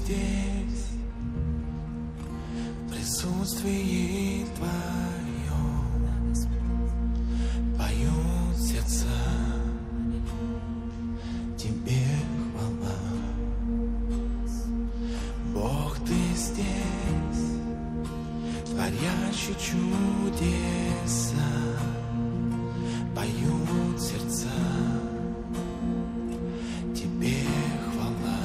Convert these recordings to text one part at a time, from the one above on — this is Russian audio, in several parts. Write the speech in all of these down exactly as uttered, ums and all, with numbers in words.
здесь, в присутствии Твоем поют сердца. Тебе хвала, Бог, Ты здесь, творящий чудеса, поют сердца. Тебе хвала,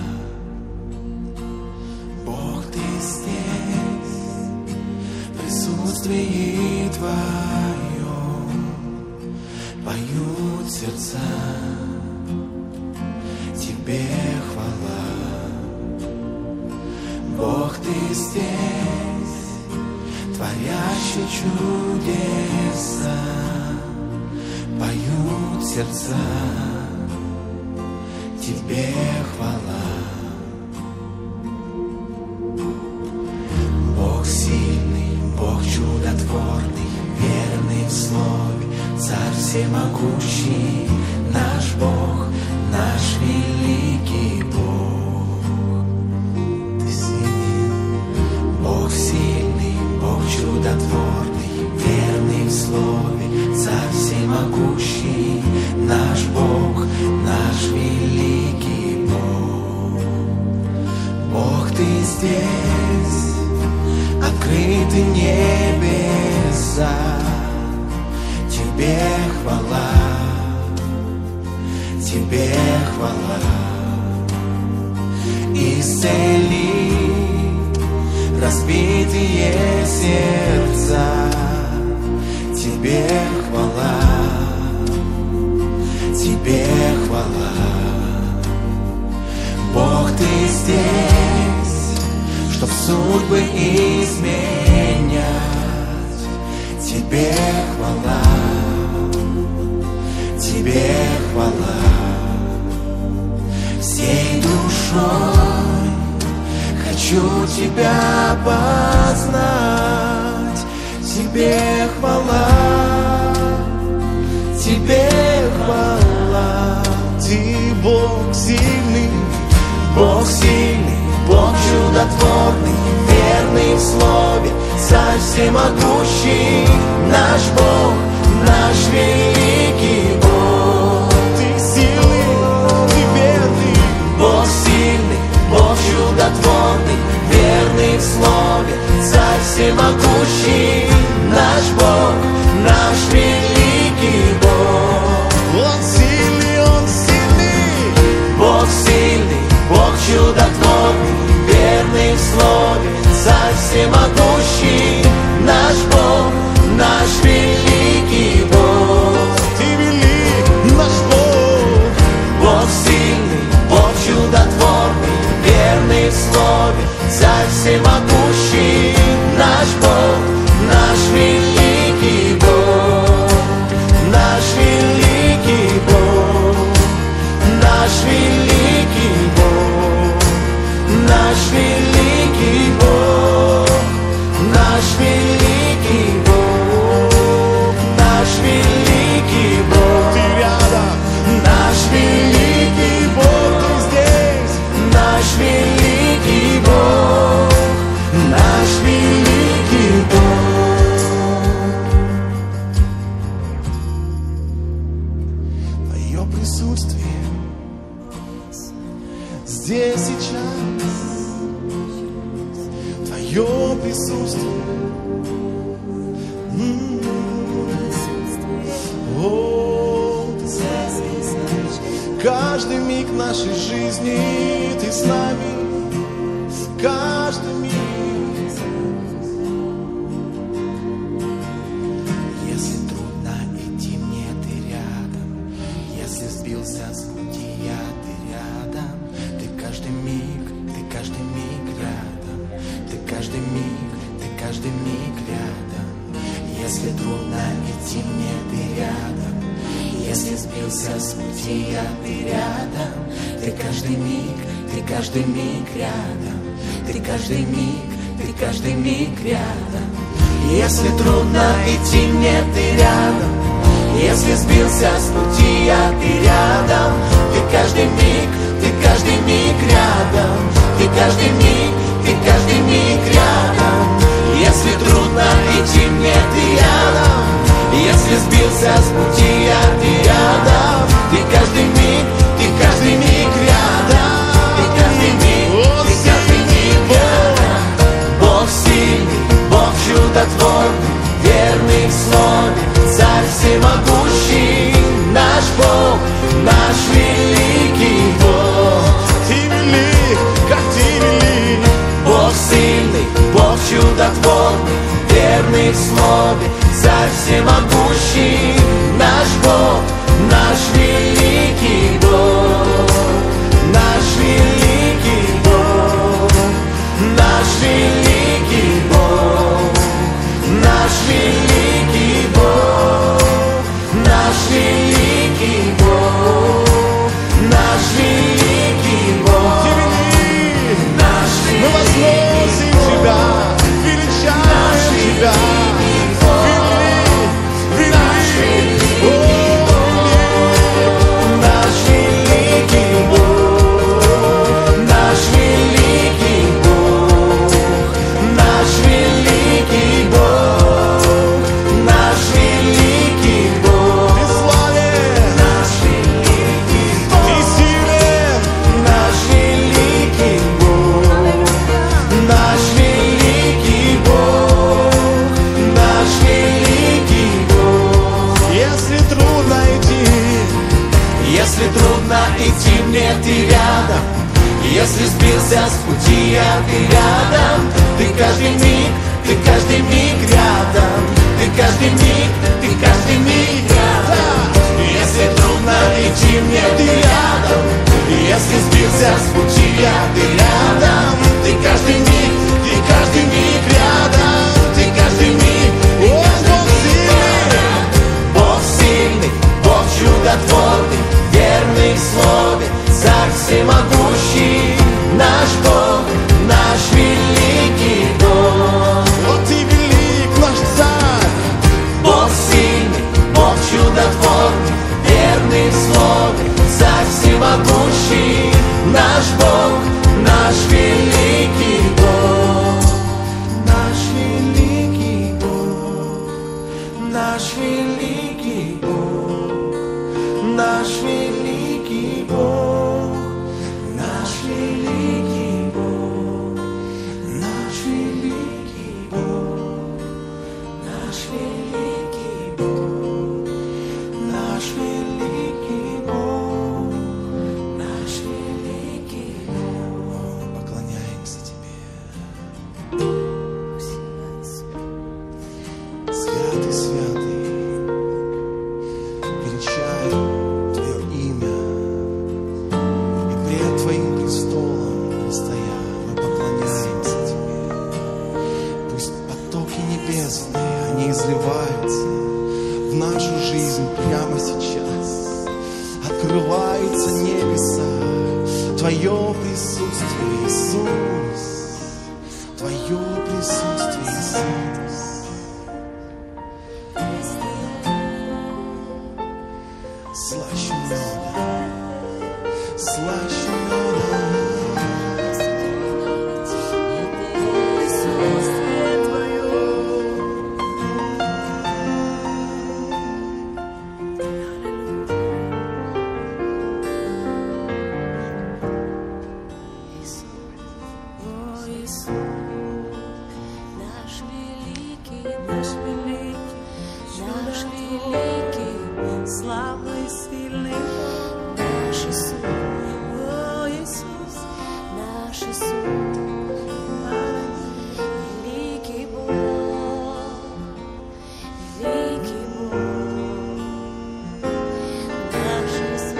Бог, Ты здесь, в присутствии Твоем поют сердца. Тебе хвала, Бог, Ты здесь, творящий чудеса, поют сердца. Тебе хвала, Бог сильный, Бог чудотворный, верный в слове, Царь всемогущий, наш Бог, наш великий Бог. Ты силен, Бог сильный, Бог чудотворный, верный в слове, Царь всемогущий, наш Бог, наш великий Бог. Бог, Ты здесь, открыты небеса, Тебе хвала, Тебе хвала. Исцели разбитые сердца, Тебе хвала, Тебе хвала. Бог, Ты здесь, чтоб судьбы изменять, Тебе хвала, Тебе хвала. Всей душой хочу Тебя познать, Тебе хвала, Тебе хвала. Ты Бог сильный, Бог сильный, Бог чудотворный, верный в слове, Царь всемогущий, наш Бог, наш великий Бог. Ты сильный, Ты верный, Бог сильный, Бог чудотворный, верный в слове, Царь всемогущий, наш Бог, наш великий Бог. Он сильный, Он сильный, Бог сильный, Бог чудотворный, верный в слове, Царь всемогущий, наш Бог, наш великий Бог. Ты велик, наш Бог. Бог сильный, Бог чудотворный, верный в слове, Царь всемогущий, наш Бог, наш великий Бог, наш великий Бог, наш великий Бог, наш великий Бог, наш великий Бог, наш великий Бог. Ты рядом, наш великий Бог, Ты здесь, наш великий Бог, наш великий Бог. Твое присутствие здесь сейчас, Твое присутствие. М-м-м. О, Ты здесь, каждый миг нашей жизни Ты с нами, каждый миг. Если трудно идти мне, Ты рядом, если сбился с пути я, Ты рядом, Ты каждый миг, Ты каждый миг рядом, Ты каждый миг, Ты каждый миг рядом. Если трудно идти мне, Ты рядом, если сбился с пути я, Ты рядом, Ты каждый миг, Ты каждый миг рядом, Ты каждый миг, Ты каждый миг рядом. Если трудно идти мне, Ты рядом, если сбился с пути я, Ты рядом, Ты каждый миг, Ты каждый миг рядом, Ты каждый миг, идти мне, ты рядом. Если сбился с пути, а ты рядом. Ты каждый миг, ты каждый миг рядом. Ты каждый миг, ты каждый миг рядом. Если трудно идти мне, ты рядом. Если сбился с пути, а ты рядом. Ты каждый миг, ты каждый миг рядом. Ты каждый миг, ты каждый миг рядом. Бог сильный, Бог чудотворный, верный в слове, Царь всемогущий, наш Бог, наш великий Бог. Вот ты велик, наш Царь. Бог сильный, Бог чудотворный, верный в слове, Царь всемогущий, наш Бог, наш великий Бог. Наш великий Бог, наш великий Бог, наш великий Бог, наш великий Бог, наш великий Бог, наш великий Бог, наш великий Бог, наш великий Бог. Поклоняемся Тебе. Святый, святый, величаем Твое имя, и пред Твоим престолом стоя мы поклоняемся Тебе. Пусть потоки небесные, они изливаются в нашу жизнь прямо сейчас. Открываются небеса, Твое присутствие, Иисус, Твое присутствие, Иисус. Слаще меда, слаще меда. Наш великий, наш великий, наш великий, славный, сильный Бог, наш Иисус, о Иисус, наш Иисус, великий Бог, великий Бог, наш Иисус,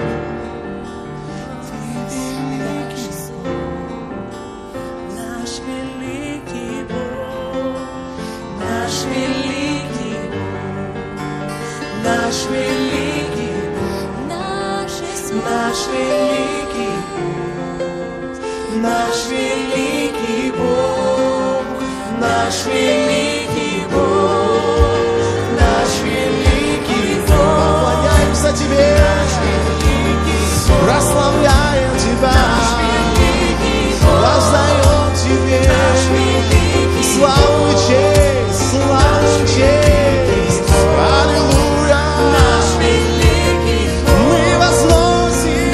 наш Иисус, наш великий Бог, наш великий Бог, наш великий Бог, наш Иисус, наш великий Бог, наш великий Бог, наш великий Бог, наш великий Бог. Поклоняемся Тебе, прославляем Тебя, воздаем Тебе славу и честь, славу и честь. Аллилуйя! Мы возносим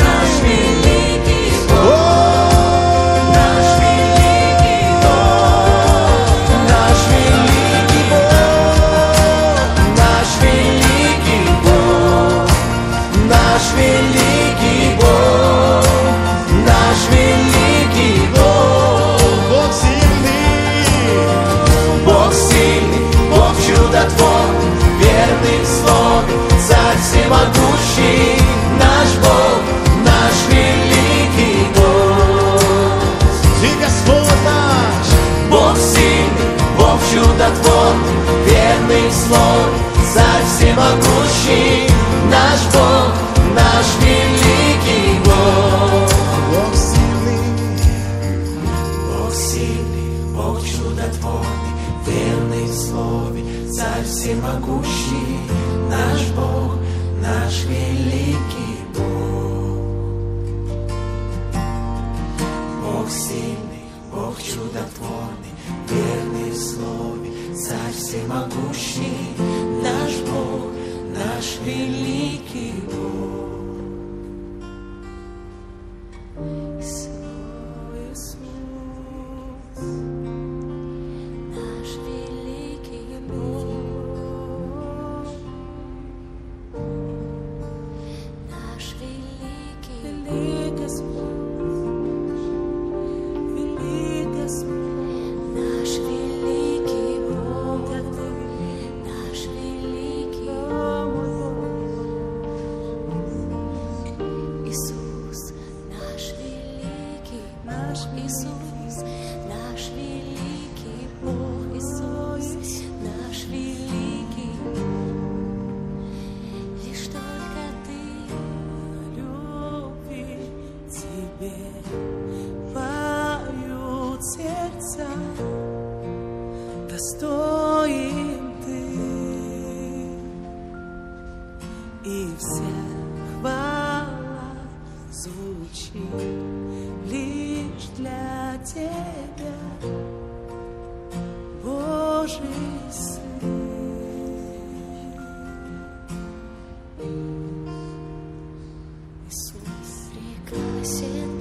О, Наш великий Бог, наш великий Бог, наш великий Бог, наш великий Бог, наш великий Бог. Бог сильный, Бог сильный, Бог чудотворный, верный в слове, Царь всемогущий, наш Бог, наш великий Бог. Ты Господь наш. Бог сильный, Бог чудотворный, верный в слове, Царь всемогущий, наш Бог, наш великий Бог. Бог сильный, Бог сильный, Бог чудотворный, верный в слове, Царь всемогущий, наш Бог, наш великий Бог. Бог сильный, Бог чудотворный, верный в слове, Царь всемогущий, наш Бог, наш великий Бог. Наш великий Бог, наш великий Бог. наш Иисус, наш великий Бог Иисус, наш великий Бог. Лишь только Ты, любви Тебе поют сердца, достоин Ты, и вся хвала звучит лишь для Тебя, Божий Сын. Иисус. прекрасен